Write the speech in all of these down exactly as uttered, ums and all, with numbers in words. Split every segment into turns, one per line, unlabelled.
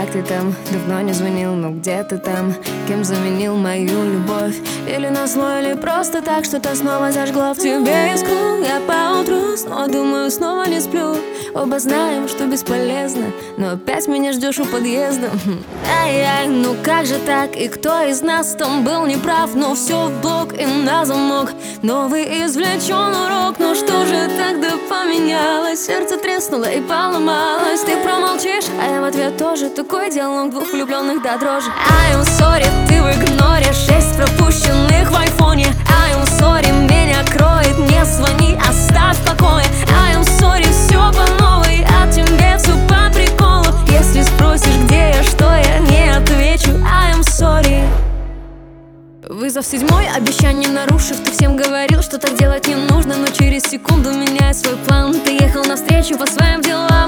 как ты там? Давно не звонил, но где ты там? Кем заменил мою любовь? Или назло, или просто так что-то снова зажгло в тебе искру. Я поутру снова думаю, снова не сплю. Оба знаем, что бесполезно, но опять меня ждешь у подъезда. Ай-яй, ну как же так? И кто из нас там был неправ? Но все в блок и на замок. Новый извлечен урок. Но что же тогда поменялось? Сердце треснуло и поломалось. Ты промолчишь, а я в ответ тоже. Такой диалог двух влюбленных до дрожи. I'm sorry, ты в игноре. Шесть пропущенных в айфоне. I'm sorry, меня кроет. Не звони, оставь в покое. I'm sorry, все по новой. А тебе все по приколу. Если спросишь, где я, что я, не отвечу. I'm sorry. Вызов седьмой, обещание нарушив. Ты всем говорил, что так делать не нужно. Но через секунду меняя свой план. Ты ехал навстречу по своим делам.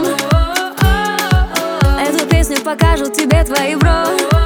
Эту песню покажут тебе твои бро.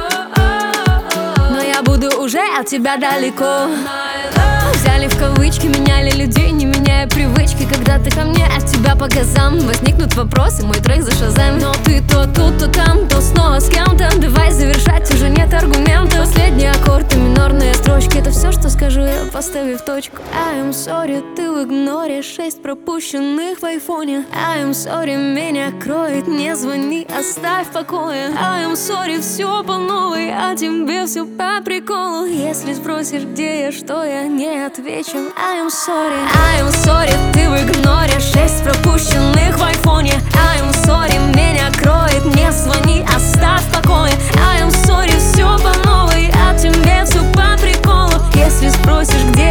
Но я буду уже от тебя далеко. Взяли в кавычки, меняли людей, не меняя привычки. Когда ты ко мне, от тебя по газам. Возникнут вопросы, мой трек зашазаем. Но ты то тут, то там, то снова с кем-то. Давай завершать, уже нет аргументов. Последний аккорд и минорные строчки. Это все, что скажу я, поставив точку. I'm sorry, ты в игноре. Шесть пропущенных в айфоне. I'm sorry, меня кроет. Не звони, оставь в покое. I'm sorry, все по новой. А тебе все по приколу. Если спросишь, где я, что я, не отвечу. I'm sorry. I'm sorry, ты в игноре. Шесть пропущенных в айфоне. I'm sorry, меня кроет. Не звони, оставь в покое. I'm sorry, все по новой. А тебе все по приколу. Если спросишь, где